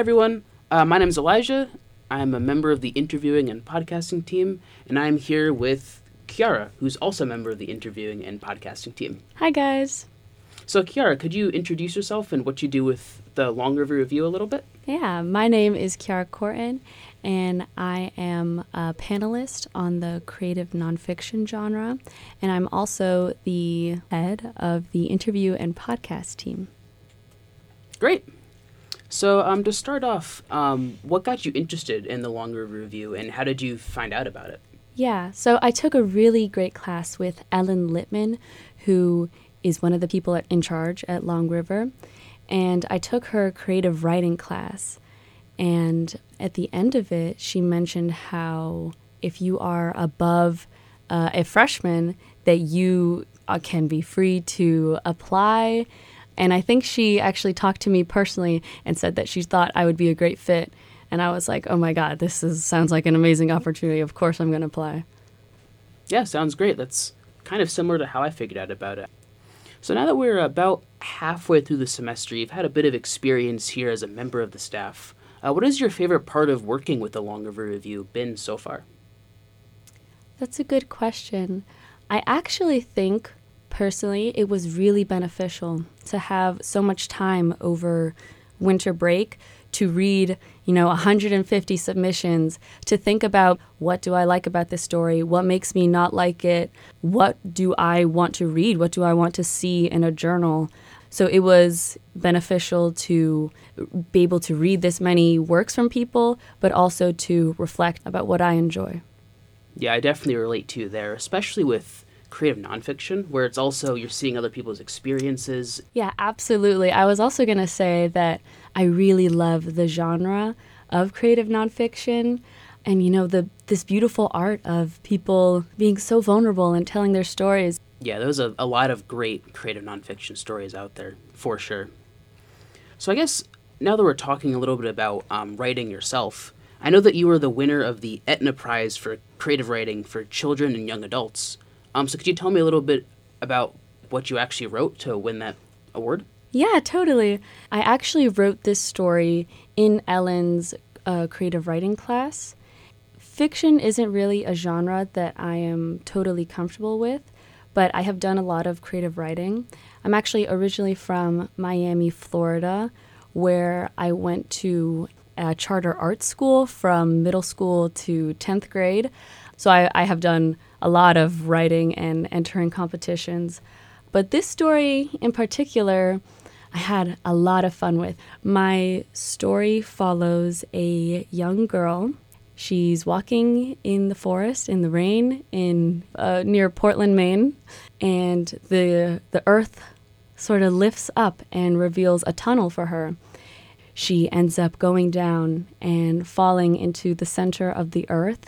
everyone. My name is Elijah. I'm a member of the interviewing and podcasting team, and I'm here with Kiara, who's also a member of the interviewing and podcasting team. Hi, guys. So, Kiara, could you introduce yourself and what you do with the Long River Review a little bit? Yeah, my name is Kiara Corton, and I am a panelist on the creative nonfiction genre, and I'm also the head of the interview and podcast team. Great. So, to start off, what got you interested in the Long River Review, and how did you find out about it? Yeah, so I took a really great class with Ellen Littman, who is one of the people in charge at Long River, and I took her creative writing class. And at the end of it, she mentioned how if you are above a freshman, that you can be free to apply. And I think she actually talked to me personally and said that she thought I would be a great fit. And I was like, oh my God, sounds like an amazing opportunity. Of course I'm going to apply. Yeah, sounds great. That's kind of similar to how I figured out about it. So now that we're about halfway through the semester, you've had a bit of experience here as a member of the staff. What is your favorite part of working with the Long River Review been so far? That's a good question. I actually think, personally, it was really beneficial to have so much time over winter break to read, 150 submissions, to think about what do I like about this story, what makes me not like it, what do I want to read, what do I want to see in a journal. So it was beneficial to be able to read this many works from people, but also to reflect about what I enjoy. Yeah, I definitely relate to you there, especially with creative nonfiction, where it's also you're seeing other people's experiences. Yeah, absolutely. I was also going to say that I really love the genre of creative nonfiction and, this beautiful art of people being so vulnerable and telling their stories. Yeah, there's a lot of great creative nonfiction stories out there, for sure. So I guess now that we're talking a little bit about writing yourself, I know that you were the winner of the Etna Prize for creative writing for children and young adults. So could you tell me a little bit about what you actually wrote to win that award? Yeah, totally. I actually wrote this story in Ellen's creative writing class. Fiction isn't really a genre that I am totally comfortable with, but I have done a lot of creative writing. I'm actually originally from Miami, Florida, where I went to a charter art school from middle school to 10th grade. So I have done a lot of writing and entering competitions. But this story in particular, I had a lot of fun with. My story follows a young girl. She's walking in the forest in the rain near Portland, Maine, and the earth sort of lifts up and reveals a tunnel for her. She ends up going down and falling into the center of the earth,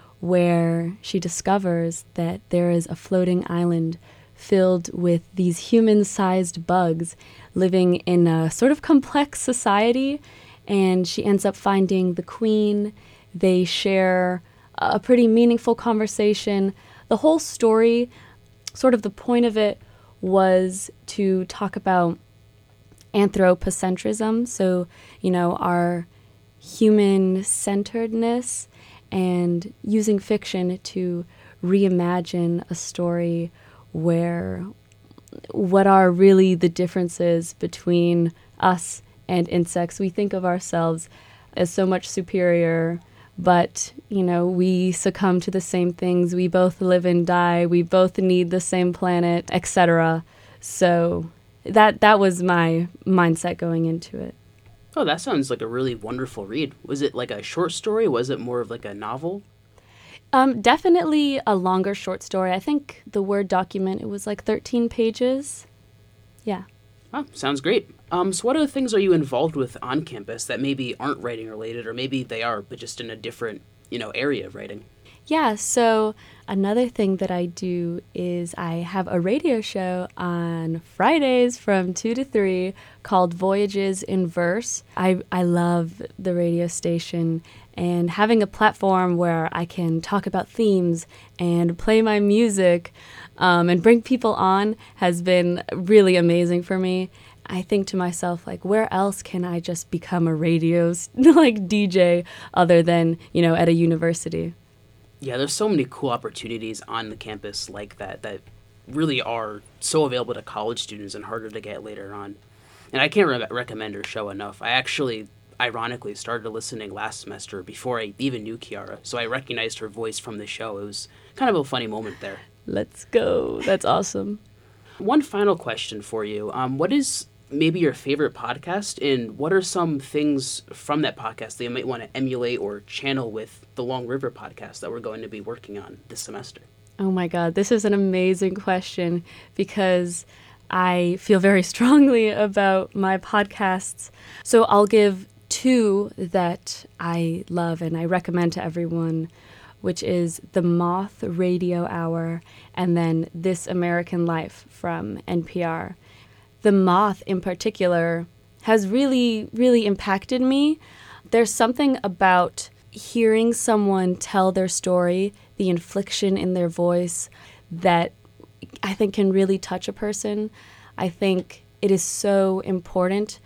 where she discovers that there is a floating island filled with these human-sized bugs living in a sort of complex society, and she ends up finding the queen. They share a pretty meaningful conversation. The whole story, sort of the point of it, was to talk about anthropocentrism, so, our human-centeredness, and using fiction to reimagine a story where what are really the differences between us and insects. We think of ourselves as so much superior, but, we succumb to the same things. We both live and die. We both need the same planet, etc. So that was my mindset going into it. Oh, that sounds like a really wonderful read. Was it like a short story? Was it more of like a novel? Definitely a longer short story. I think the Word document, it was like 13 pages. Yeah. Oh, sounds great. So what other things are you involved with on campus that maybe aren't writing related, or maybe they are, but just in a different, area of writing? Yeah, so another thing that I do is I have a radio show on Fridays from 2 to 3 called Voyages in Verse. I love the radio station, and having a platform where I can talk about themes and play my music and bring people on has been really amazing for me. I think to myself, like, where else can I just become a radio like DJ other than, at a university? Yeah, there's so many cool opportunities on the campus like that really are so available to college students and harder to get later on. And I can't recommend her show enough. I actually, ironically, started listening last semester before I even knew Kiara, so I recognized her voice from the show. It was kind of a funny moment there. Let's go. That's awesome. One final question for you. What is maybe your favorite podcast, and what are some things from that podcast that you might want to emulate or channel with the Long River podcast that we're going to be working on this semester? Oh my God, this is an amazing question because I feel very strongly about my podcasts. So I'll give two that I love and I recommend to everyone, which is the Moth Radio Hour and then This American Life from NPR. The Moth in particular has really, really impacted me. There's something about hearing someone tell their story, the inflection in their voice, that I think can really touch a person. I think it is so important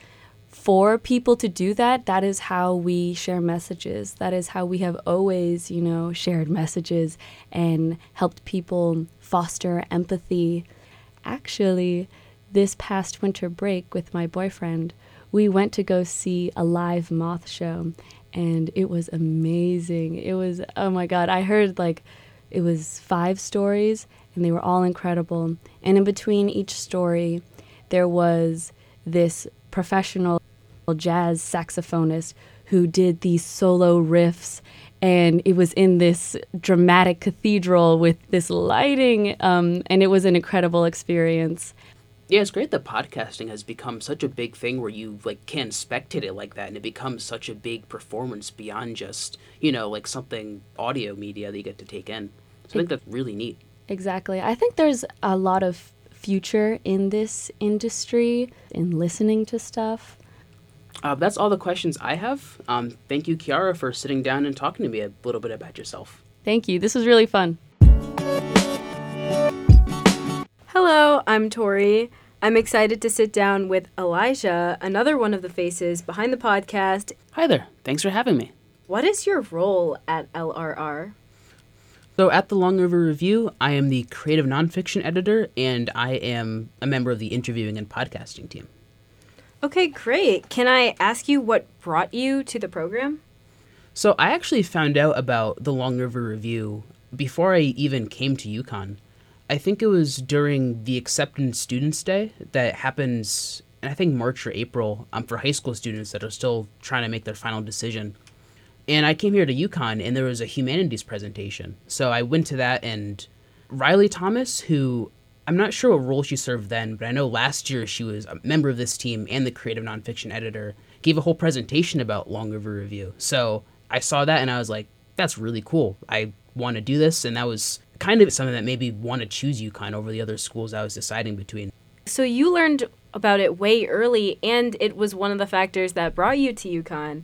for people to do that. That is how we share messages. That is how we have always, shared messages and helped people foster empathy. Actually, this past winter break with my boyfriend, we went to go see a live Moth show, and it was amazing. It was, oh my God, I heard it was 5 stories, and they were all incredible. And in between each story, there was this professional jazz saxophonist who did these solo riffs, and it was in this dramatic cathedral with this lighting, and it was an incredible experience. Yeah, it's great that podcasting has become such a big thing where you can spectate it like that, and it becomes such a big performance beyond just, something audio media that you get to take in. So I think that's really neat. Exactly. I think there's a lot of future in this industry, in listening to stuff. That's all the questions I have. Thank you, Kiara, for sitting down and talking to me a little bit about yourself. Thank you. This was really fun. Hello, I'm Tori. I'm excited to sit down with Elijah, another one of the faces behind the podcast. Hi there. Thanks for having me. What is your role at LRR? So at the Long River Review, I am the creative nonfiction editor, and I am a member of the interviewing and podcasting team. Okay, great. Can I ask you what brought you to the program? So I actually found out about the Long River Review before I even came to UConn. I think it was during the Acceptance Students Day that happens, I think March or April, for high school students that are still trying to make their final decision. And I came here to UConn, and there was a humanities presentation. So I went to that, and Riley Thomas, who I'm not sure what role she served then, but I know last year she was a member of this team and the creative nonfiction editor, gave a whole presentation about Long River Review. So I saw that, and I was like, that's really cool. I want to do this, and that was kind of something that made me want to choose UConn over the other schools I was deciding between. So you learned about it way early, and it was one of the factors that brought you to UConn.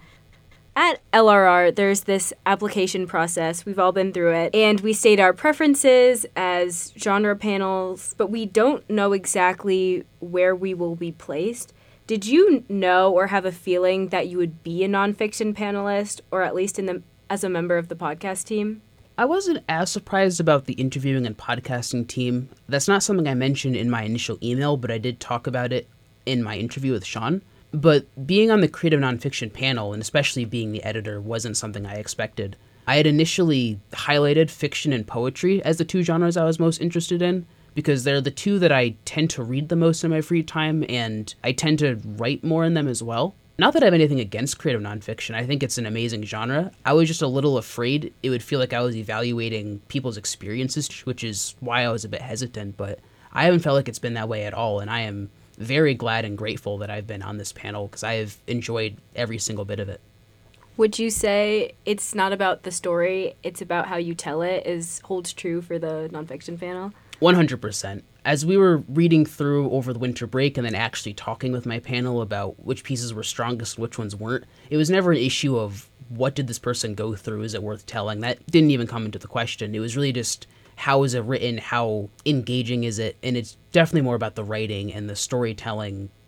At LRR, there's this application process. We've all been through it, and we state our preferences as genre panels, but we don't know exactly where we will be placed. Did you know or have a feeling that you would be a nonfiction panelist, or at least as a member of the podcast team? I wasn't as surprised about the interviewing and podcasting team. That's not something I mentioned in my initial email, but I did talk about it in my interview with Sean. But being on the creative nonfiction panel, and especially being the editor, wasn't something I expected. I had initially highlighted fiction and poetry as the 2 genres I was most interested in, because they're the 2 that I tend to read the most in my free time, and I tend to write more in them as well. Not that I have anything against creative nonfiction. I think it's an amazing genre. I was just a little afraid it would feel like I was evaluating people's experiences, which is why I was a bit hesitant, but I haven't felt like it's been that way at all, and I am very glad and grateful that I've been on this panel because I have enjoyed every single bit of it. Would you say it's not about the story, it's about how you tell it holds true for the nonfiction panel? 100%. As we were reading through over the winter break and then actually talking with my panel about which pieces were strongest and which ones weren't, it was never an issue of what did this person go through, is it worth telling? That didn't even come into the question. It was really just how is it written, how engaging is it, and it's definitely more about the writing and the storytelling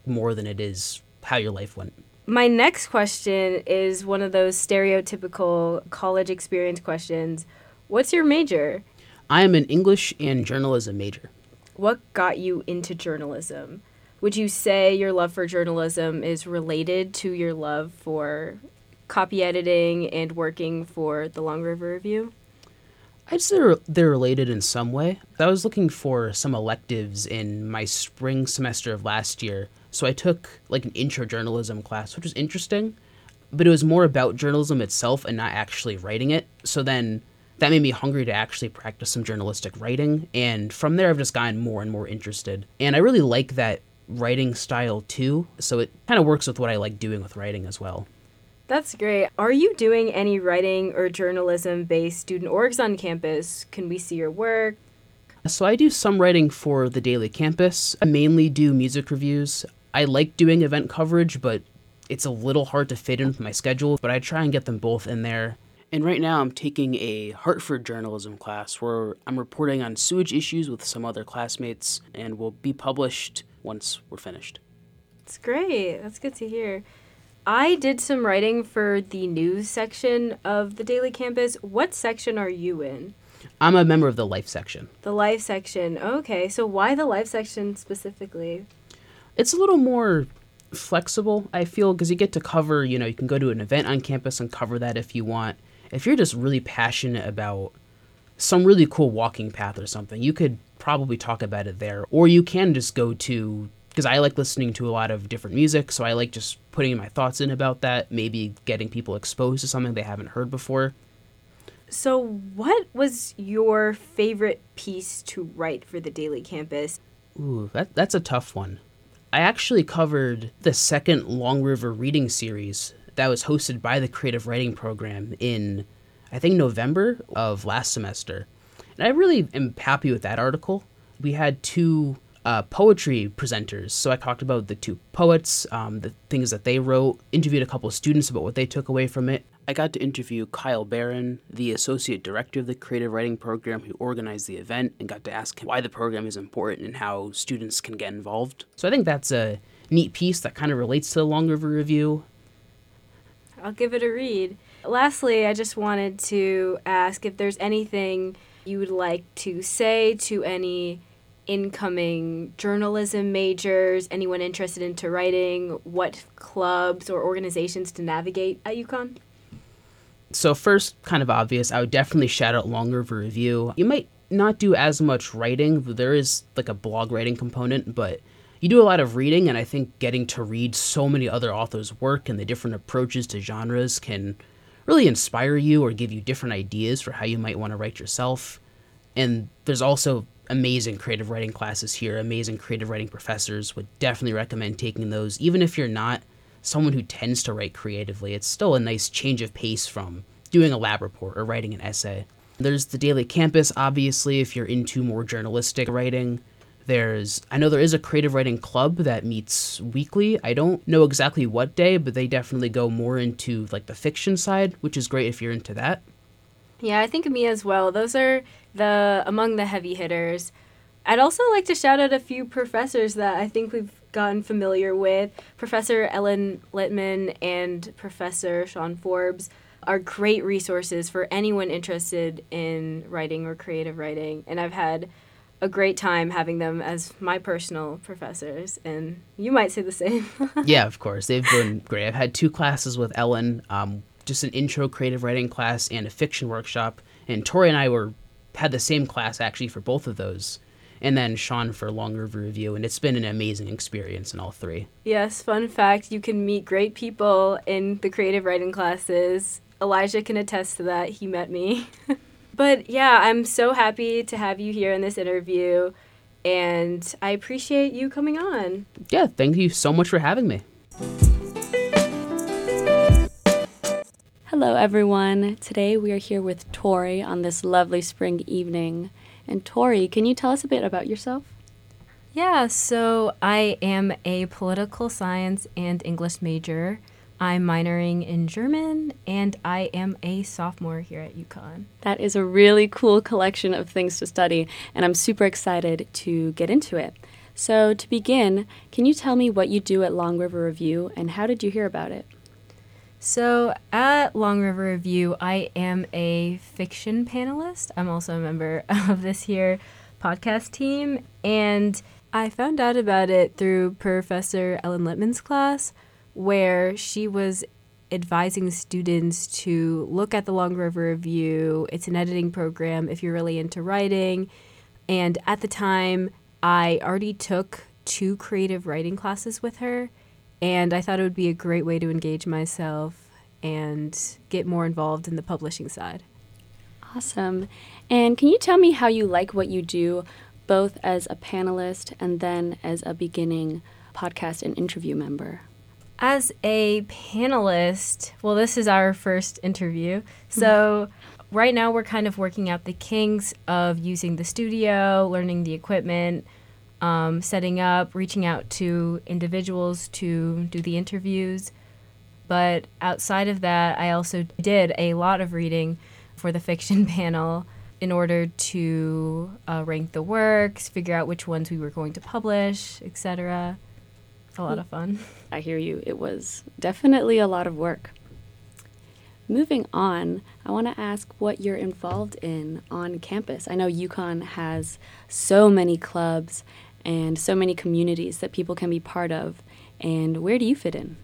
more than it is how your life went. My next question is one of those stereotypical college experience questions. What's your major? I am an English and journalism major. What got you into journalism? Would you say your love for journalism is related to your love for copy editing and working for the Long River Review? I'd say they're related in some way. I was looking for some electives in my spring semester of last year, so I took like an intro journalism class, which was interesting, but it was more about journalism itself and not actually writing it. So then that made me hungry to actually practice some journalistic writing, and from there I've just gotten more and more interested. And I really like that writing style too, so it kind of works with what I like doing with writing as well. That's great. Are you doing any writing or journalism-based student orgs on campus? Can we see your work? So I do some writing for the Daily Campus. I mainly do music reviews. I like doing event coverage, but it's a little hard to fit in with my schedule, but I try and get them both in there. And right now I'm taking a Hartford journalism class where I'm reporting on sewage issues with some other classmates, and will be published once we're finished. That's great. That's good to hear. I did some writing for the news section of the Daily Campus. What section are you in? I'm a member of the Life section. The Life section. Okay, so why the Life section specifically? It's a little more flexible, I feel, because you get to cover, you can go to an event on campus and cover that if you want. If you're just really passionate about some really cool walking path or something, you could probably talk about it there. Or you can just go to, because I like listening to a lot of different music, so I like just putting my thoughts in about that, maybe getting people exposed to something they haven't heard before. So what was your favorite piece to write for the Daily Campus? Ooh, that's a tough one. I actually covered the second Long River reading series that was hosted by the Creative Writing Program in, I think, November of last semester. And I really am happy with that article. We had two poetry presenters. So I talked about the two poets, the things that they wrote, interviewed a couple of students about what they took away from it. I got to interview Kyle Barron, the associate director of the Creative Writing Program who organized the event, and got to ask him why the program is important and how students can get involved. So I think that's a neat piece that kind of relates to the Long River Review. I'll give it a read. Lastly, I just wanted to ask if there's anything you would like to say to any incoming journalism majors, anyone interested into writing, what clubs or organizations to navigate at UConn? So first, kind of obvious, I would definitely shout out Long River Review. You might not do as much writing. There is like a blog writing component, but you do a lot of reading, and I think getting to read so many other authors' work and the different approaches to genres can really inspire you or give you different ideas for how you might want to write yourself. And there's also amazing creative writing classes here, amazing creative writing professors. Would definitely recommend taking those. Even if you're not someone who tends to write creatively, it's still a nice change of pace from doing a lab report or writing an essay. There's the Daily Campus, obviously, if you're into more journalistic writing. I know there is a creative writing club that meets weekly. I don't know exactly what day, but they definitely go more into like the fiction side, which is great if you're into that. Yeah, I think me as well. Those are among the heavy hitters. I'd also like to shout out a few professors that I think we've gotten familiar with. Professor Ellen Littman and Professor Sean Forbes are great resources for anyone interested in writing or creative writing. And I've had a great time having them as my personal professors, and you might say the same. Yeah, of course. They've been great. I've had 2 classes with Ellen, just an intro creative writing class and a fiction workshop. And Tori and I had the same class actually for both of those. And then Sean for Long River Review, and it's been an amazing experience in all 3. Yes, fun fact, you can meet great people in the creative writing classes. Elijah can attest to that. He met me. But yeah, I'm so happy to have you here in this interview, and I appreciate you coming on. Yeah, thank you so much for having me. Hello, everyone. Today we are here with Tori on this lovely spring evening. And Tori, can you tell us a bit about yourself? Yeah, so I am a political science and English major. I'm minoring in German, and I am a sophomore here at UConn. That is a really cool collection of things to study, and I'm super excited to get into it. So to begin, can you tell me what you do at Long River Review and how did you hear about it? So at Long River Review, I am a fiction panelist. I'm also a member of this here podcast team, and I found out about it through Professor Ellen Littman's class, where she was advising students to look at the Long River Review. It's an editing program if you're really into writing. And at the time, I already took 2 creative writing classes with her, and I thought it would be a great way to engage myself and get more involved in the publishing side. Awesome. And can you tell me how you like what you do, both as a panelist and then as a beginning podcast and interview member? As a panelist, well, this is our first interview. So right now we're kind of working out the kinks of using the studio, learning the equipment, setting up, reaching out to individuals to do the interviews. But outside of that, I also did a lot of reading for the fiction panel in order to rank the works, figure out which ones we were going to publish, etc. It's a lot of fun. I hear you. It was definitely a lot of work. Moving on, I want to ask what you're involved in on campus. I know UConn has so many clubs and so many communities that people can be part of. And where do you fit in?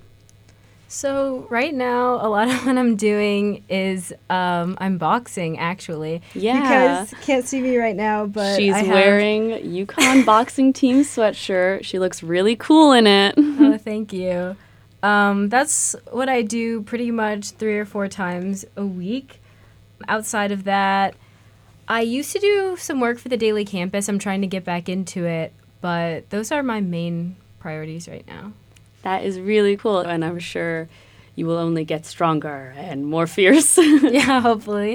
So right now, a lot of what I'm doing is I'm boxing, actually. Yeah. Because can't see me right now, but she's I have... wearing UConn boxing team sweatshirt. She looks really cool in it. Oh, thank you. That's what I do pretty much 3 or 4 times a week. Outside of that, I used to do some work for the Daily Campus. I'm trying to get back into it, but those are my main priorities right now. That is really cool, and I'm sure you will only get stronger and more fierce. Yeah, hopefully.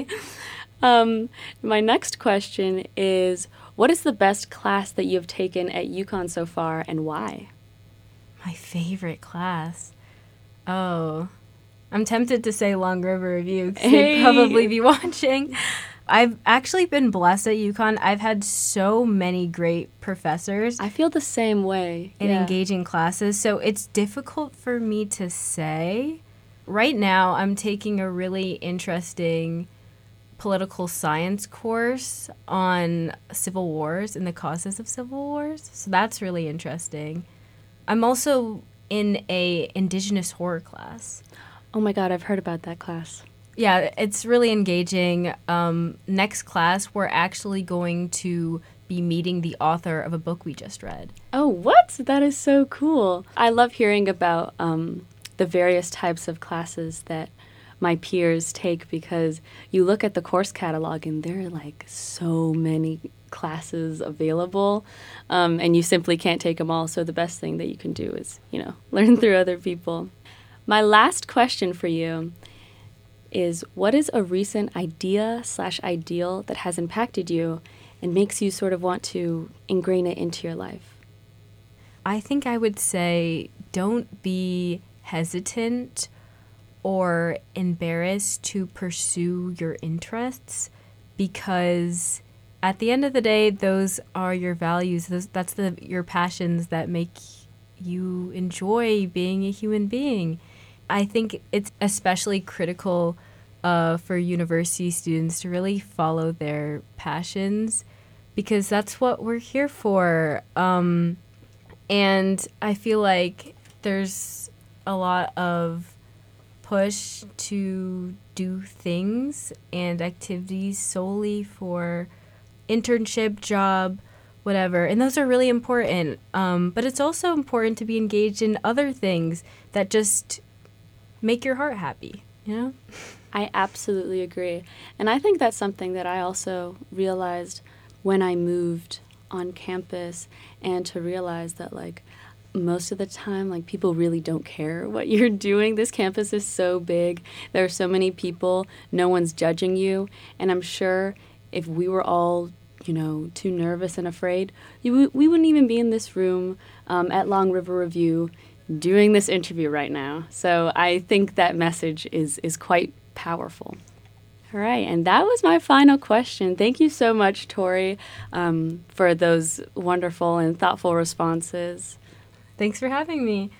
My next question is, what is the best class that you've taken at UConn so far, and why? My favorite class? Oh, I'm tempted to say Long River Review because they'd probably be watching. I've actually been blessed at UConn. I've had so many great professors. I feel the same way. In engaging classes, so it's difficult for me to say. Right now, I'm taking a really interesting political science course on civil wars and the causes of civil wars, so that's really interesting. I'm also in a indigenous horror class. Oh my God, I've heard about that class. Yeah, it's really engaging. Next class, we're actually going to be meeting the author of a book we just read. Oh, what? That is so cool. I love hearing about the various types of classes that my peers take because you look at the course catalog and there are like so many classes available and you simply can't take them all. So the best thing that you can do is, learn through other people. My last question for you is, what is a recent idea/ideal that has impacted you and makes you sort of want to ingrain it into your life? I think I would say don't be hesitant or embarrassed to pursue your interests because at the end of the day, those are your values. That's your passions that make you enjoy being a human being. I think it's especially critical for university students to really follow their passions because that's what we're here for. And I feel like there's a lot of push to do things and activities solely for internship, job, whatever. And those are really important. But it's also important to be engaged in other things that just make your heart happy, I absolutely agree. And I think that's something that I also realized when I moved on campus and to realize that, most of the time, people really don't care what you're doing. This campus is so big. There are so many people. No one's judging you. And I'm sure if we were all, too nervous and afraid, we wouldn't even be in this room at Long River Review doing this interview right now. So I think that message is quite powerful. All right, and that was my final question. Thank you so much, Tori, for those wonderful and thoughtful responses. Thanks for having me.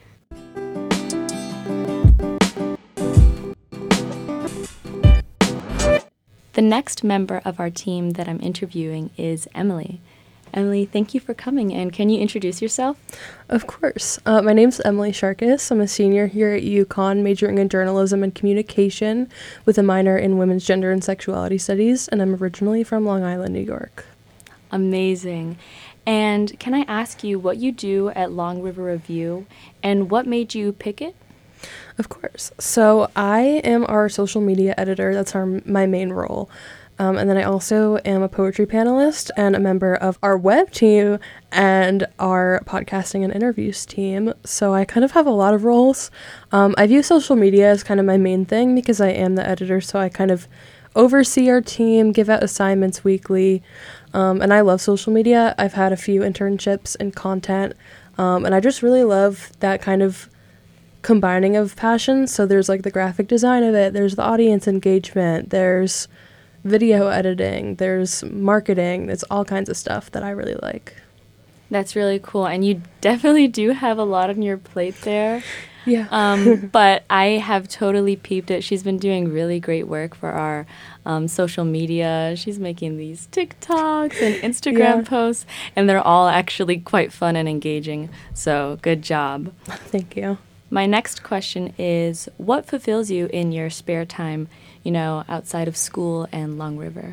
The next member of our team that I'm interviewing is Emily. Emily, thank you for coming, and can you introduce yourself? Of course. My name's Emily Sharkus. I'm a senior here at UConn, majoring in journalism and communication with a minor in women's gender and sexuality studies, and I'm originally from Long Island, New York. Amazing. And can I ask you what you do at Long River Review, and what made you pick it? Of course. So I am our social media editor. That's my main role. And then I also am a poetry panelist and a member of our web team and our podcasting and interviews team. So I kind of have a lot of roles. I view social media as kind of my main thing because I am the editor. So I kind of oversee our team, give out assignments weekly. And I love social media. I've had a few internships in content. And I just really love that kind of combining of passions. So there's like the graphic design of it. There's the audience engagement. There's video editing, there's marketing, there's all kinds of stuff that I really like. That's really cool, and you definitely do have a lot on your plate there. Yeah. But I have totally peeped it. She's been doing really great work for our social media. She's making these TikToks and Instagram posts, and they're all actually quite fun and engaging. So good job. Thank you. My next question is, what fulfills you in your spare time, outside of school and Long River?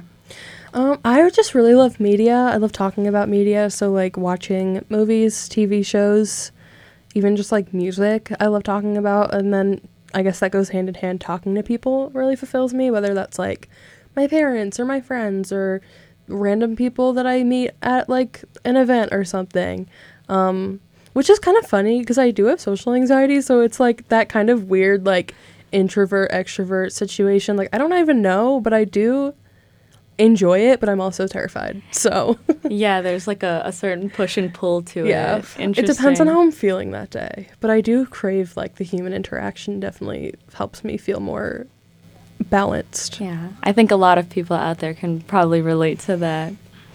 I just really love media. I love talking about media. So like watching movies, TV shows, even just like music I love talking about. And then I guess that goes hand in hand. Talking to people really fulfills me, whether that's like my parents or my friends or random people that I meet at like an event or something. Which is kind of funny because I do have social anxiety. So it's like that kind of weird like introvert extrovert situation. Like I don't even know, but I do enjoy it, but I'm also terrified. So yeah, there's like a certain push and pull to yeah, it. Interesting. It depends on how I'm feeling that day, but I do crave like the human interaction. Definitely helps me feel more balanced. Yeah, I think a lot of people out there can probably relate to that.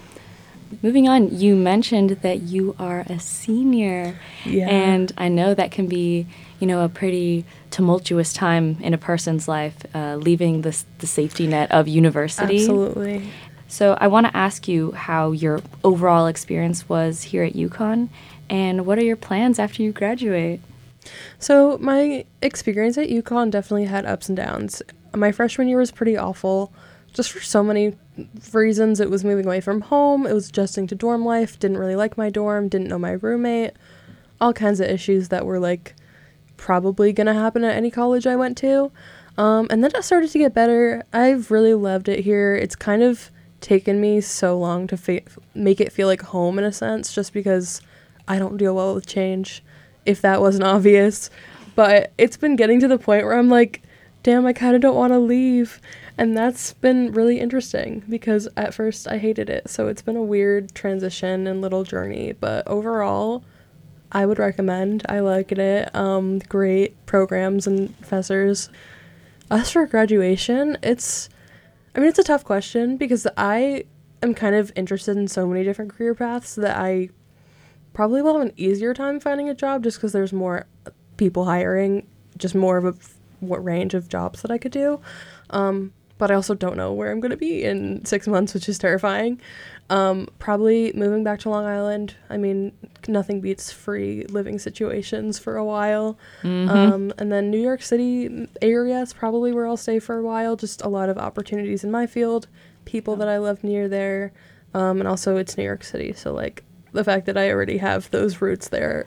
Moving on, you mentioned that you are a senior, and I know that can be, a pretty tumultuous time in a person's life, leaving the safety net of university. Absolutely. So I want to ask you how your overall experience was here at UConn, and what are your plans after you graduate? So my experience at UConn definitely had ups and downs. My freshman year was pretty awful, just for so many reasons. It was moving away from home, it was adjusting to dorm life, didn't really like my dorm, didn't know my roommate, all kinds of issues that were like probably gonna happen at any college I went to. And then it started to get better. I've really loved it here. It's kind of taken me so long to make it feel like home in a sense, just because I don't deal well with change, if that wasn't obvious. But it's been getting to the point where I'm like, damn, I kind of don't want to leave. And that's been really interesting because at first I hated it. So it's been a weird transition and little journey. But overall, I would recommend. I liked it. Great programs and professors. As for graduation, it's a tough question because I am kind of interested in so many different career paths that I probably will have an easier time finding a job just because there's more people hiring, just more of a range of jobs that I could do. But I also don't know where I'm going to be in 6 months, which is terrifying. Probably moving back to Long Island. I mean, nothing beats free living situations for a while. And then New York City area is probably where I'll stay for a while. Just a lot of opportunities in my field, people that I love near there. And also it's New York City. So like the fact that I already have those roots there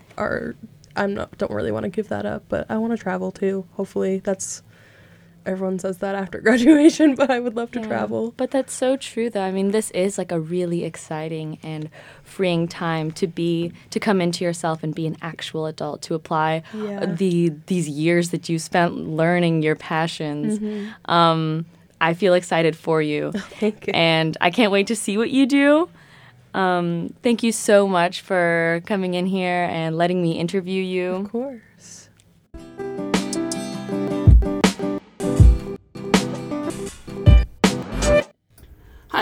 don't really want to give that up, but I want to travel too. Hopefully everyone says that after graduation, but I would love to travel. But that's so true, though. I mean, this is like a really exciting and freeing time to come into yourself and be an actual adult, to apply these years that you spent learning your passions. I feel excited for you. Thank you. And I can't wait to see what you do. Thank you so much for coming in here and letting me interview you. Of course.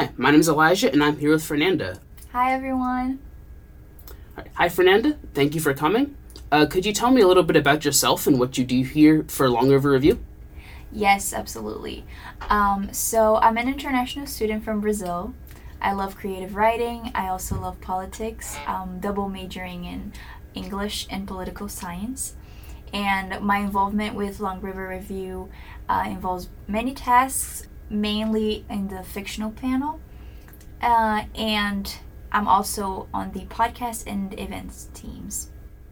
Hi, my name is Elijah, and I'm here with Fernanda. Hi, everyone. Hi, Fernanda. Thank you for coming. Could you tell me a little bit about yourself and what you do here for Long River Review? Yes, absolutely. So I'm an international student from Brazil. I love creative writing. I also love politics. Double majoring in English and political science. And my involvement with Long River Review involves many tasks, mainly in the fictional panel. And I'm also on the podcast and events teams.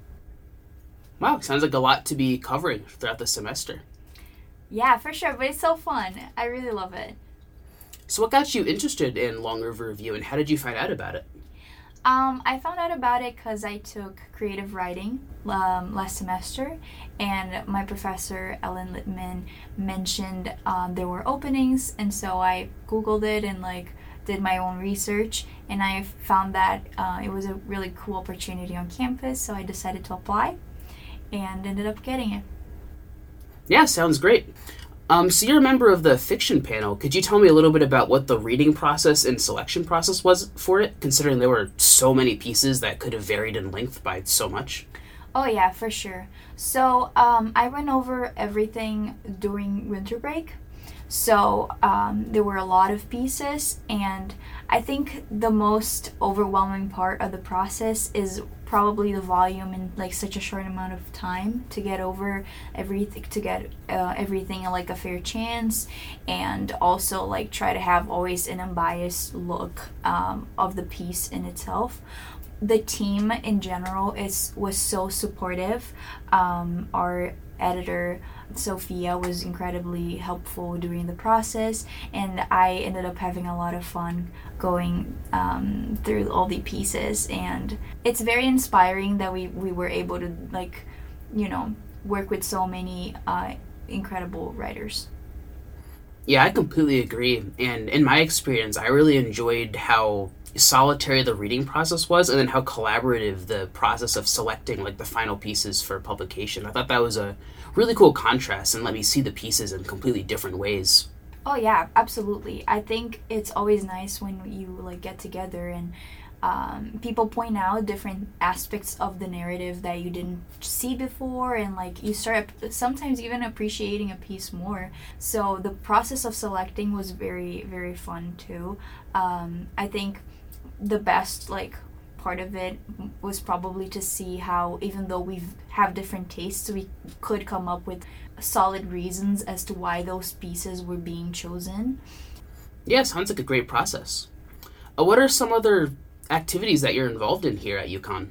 Wow, sounds like a lot to be covering throughout the semester. Yeah, for sure, but it's so fun. I really love it. So what got you interested in Long River Review, and how did you find out about it? I found out about it because I took creative writing last semester, and my professor, Ellen Littman, mentioned there were openings, and so I Googled it and did my own research, and I found that it was a really cool opportunity on campus, so I decided to apply and ended up getting it. Yeah, sounds great. So you're a member of the fiction panel. Could you tell me a little bit about what the reading process and selection process was for it, considering there were so many pieces that could have varied in length by so much? Oh yeah, for sure. So I went over everything during winter break. So there were a lot of pieces, and I think the most overwhelming part of the process is probably the volume in such a short amount of time to get over everything, to get everything in a fair chance, and also try to have always an unbiased look of the piece in itself. The team in general was so supportive. Our editor Sophia was incredibly helpful during the process, and I ended up having a lot of fun going through all the pieces, and it's very inspiring that we were able to work with so many incredible writers. Yeah, I completely agree. And in my experience, I really enjoyed how solitary the reading process was, and then how collaborative the process of selecting the final pieces for publication. I thought that was a really cool contrast and let me see the pieces in completely different ways. Oh yeah, absolutely. I think it's always nice when you get together and people point out different aspects of the narrative that you didn't see before, and you start sometimes even appreciating a piece more. So the process of selecting was very, very fun too. I think the best part of it was probably to see how, even though we have different tastes, we could come up with solid reasons as to why those pieces were being chosen. Yeah, sounds like a great process. What are some other activities that you're involved in here at UConn?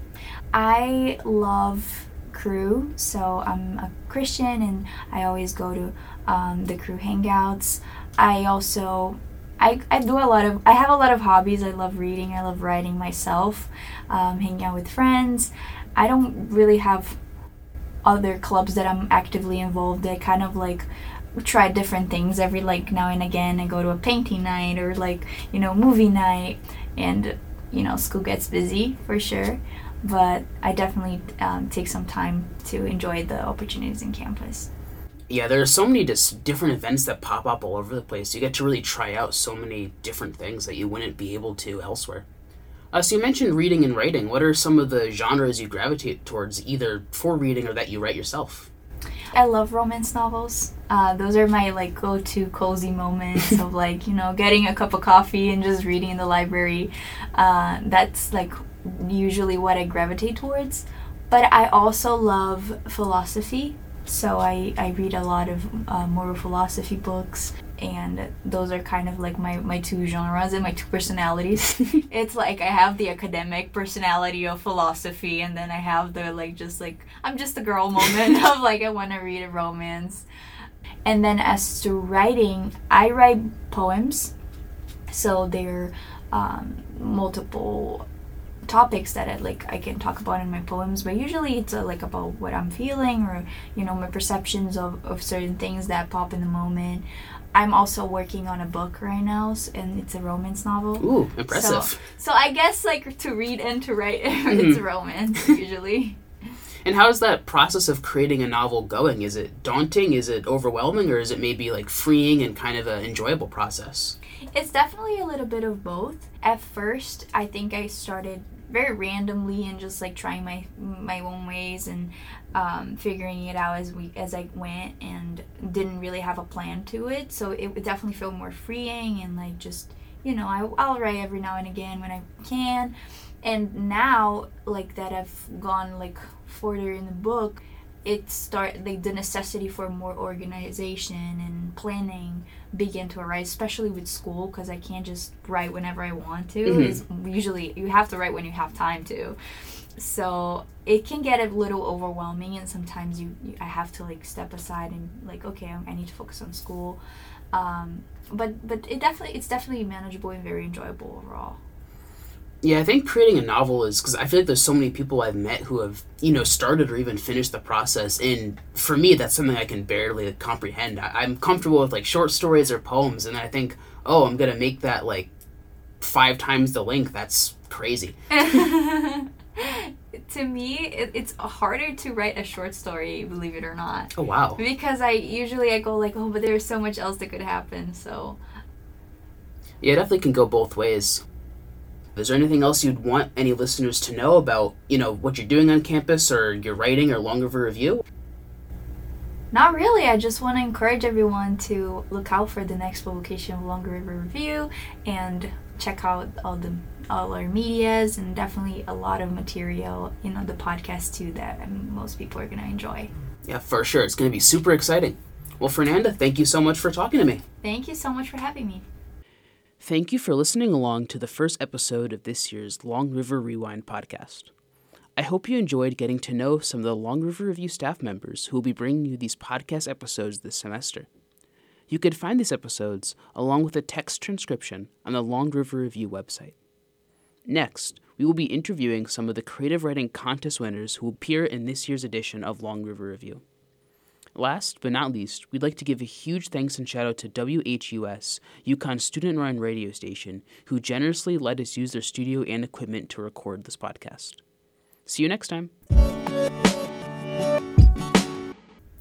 I love Cru, so I'm a Christian and I always go to the Cru hangouts. I also I have a lot of hobbies. I love reading, I love writing myself, hanging out with friends. I don't really have other clubs that I'm actively involved in. I kind of try different things every now and again. I go to a painting night or movie night, and school gets busy for sure, but I definitely take some time to enjoy the opportunities in campus. Yeah, there are so many different events that pop up all over the place. You get to really try out so many different things that you wouldn't be able to elsewhere. So you mentioned reading and writing. What are some of the genres you gravitate towards, either for reading or that you write yourself? I love romance novels. Those are my go-to cozy moments of getting a cup of coffee and just reading in the library. That's usually what I gravitate towards. But I also love philosophy. So I read a lot of moral philosophy books, and those are kind of my two genres and my two personalities. It's I have the academic personality of philosophy, and then I have the I'm just a girl moment of I want to read a romance. And then as to writing, I write poems, so they're multiple topics that I can talk about in my poems, but usually it's about what I'm feeling, or my perceptions of certain things that pop in the moment. I'm also working on a book right now, and it's a romance novel. Ooh, impressive. So I guess to read and to write, it's romance usually. And how's that process of creating a novel going? Is it daunting? Is it overwhelming? Or is it maybe like freeing and kind of an enjoyable process? It's definitely a little bit of both. At first, I think I started very randomly and just like trying my own ways and figuring it out as I went, and didn't really have a plan to it. So it would definitely feel more freeing, and like just, I'll write every now and again when I can. And now, like that I've gone like further in the book, the necessity for more organization and planning begin to arise, especially with school, because I can't just write whenever I want to. Mm-hmm. It's usually you have to write when you have time to. So it can get a little overwhelming, and sometimes I have to like step aside and like, okay, I need to focus on school. But it's definitely manageable and very enjoyable overall. Yeah, I think creating a novel is, because I feel like there's so many people I've met who have, started or even finished the process. And for me, that's something I can barely comprehend. I'm comfortable with like short stories or poems. And I think, I'm going to make that like 5 times the length. That's crazy. To me, it's harder to write a short story, believe it or not. Oh, wow. Because I go like, but there's so much else that could happen. So Yeah, it definitely can go both ways. Is there anything else you'd want any listeners to know about, what you're doing on campus or your writing or Long River Review? Not really. I just want to encourage everyone to look out for the next publication of Long River Review and check out all our medias, and definitely a lot of material, the podcast too, that most people are going to enjoy. Yeah, for sure. It's going to be super exciting. Well, Fernanda, thank you so much for talking to me. Thank you so much for having me. Thank you for listening along to the first episode of this year's Long River Rewind podcast. I hope you enjoyed getting to know some of the Long River Review staff members who will be bringing you these podcast episodes this semester. You can find these episodes, along with a text transcription, on the Long River Review website. Next, we will be interviewing some of the creative writing contest winners who will appear in this year's edition of Long River Review. Last but not least, we'd like to give a huge thanks and shout out to WHUS, UConn's student-run radio station, who generously let us use their studio and equipment to record this podcast. See you next time.